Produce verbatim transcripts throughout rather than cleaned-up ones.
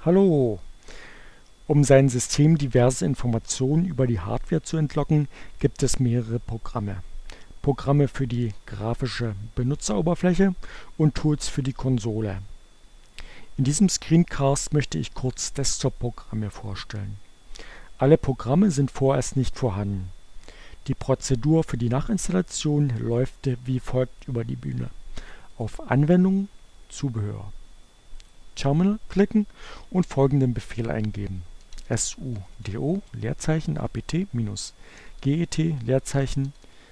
Hallo! Um sein System diverse Informationen über die Hardware zu entlocken, gibt es mehrere Programme. Programme für die grafische Benutzeroberfläche und Tools für die Konsole. In diesem Screencast möchte ich kurz Desktop-Programme vorstellen. Alle Programme sind vorerst nicht vorhanden. Die Prozedur für die Nachinstallation läuft wie folgt über die Bühne. Auf Anwendung, Zubehör. Terminal klicken und folgenden Befehl eingeben: sudo Leerzeichen apt minus get Leerzeichen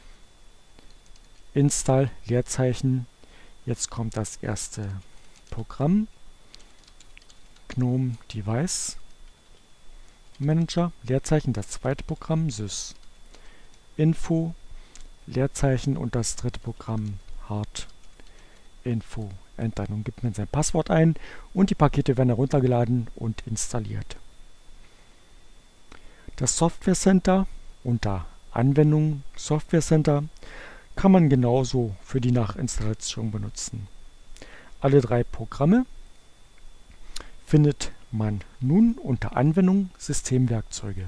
install Leerzeichen. Jetzt kommt das erste Programm, GNOME Device Manager Leerzeichen, das zweite Programm sys info Leerzeichen und das dritte Programm hard info. Enter. Nun gibt man sein Passwort ein und die Pakete werden heruntergeladen und installiert. Das Software Center unter Anwendung Software Center kann man genauso für die Nachinstallation benutzen. Alle drei Programme findet man nun unter Anwendung Systemwerkzeuge.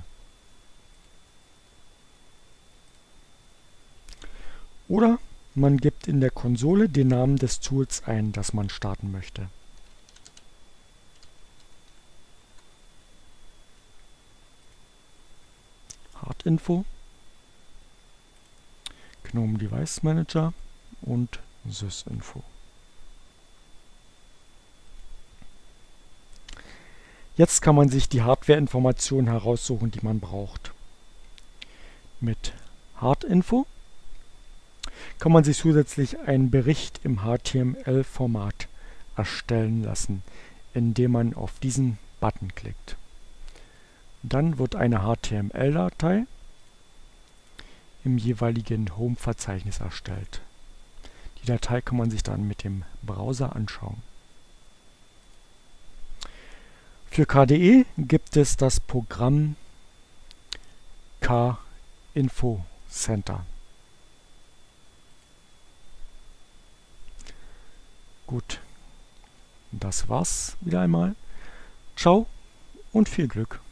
Oder man gibt in der Konsole den Namen des Tools ein, das man starten möchte. Hard Info, GNOME Device Manager und sysinfo. Jetzt kann man sich die Hardware-Informationen heraussuchen, die man braucht. Mit Hard Info kann man sich zusätzlich einen Bericht im H T M L-Format erstellen lassen, indem man auf diesen Button klickt. Dann wird eine H T M L-Datei im jeweiligen Home-Verzeichnis erstellt. Die Datei kann man sich dann mit dem Browser anschauen. Für K D E gibt es das Programm K-Info Center. Gut, das war's wieder einmal. Ciao und viel Glück!